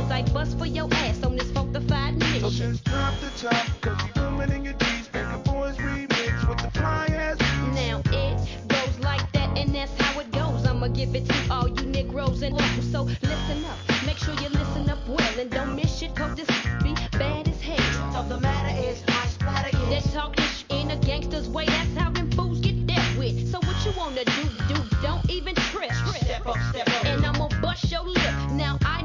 as I bust for your ass on this funkified mission. So just drop the top, cause you women in your D's, Paper Boys remix with the fly ass. Now it goes like that, and that's how it goes. I'ma give it to all you Negroes and locals. So listen up,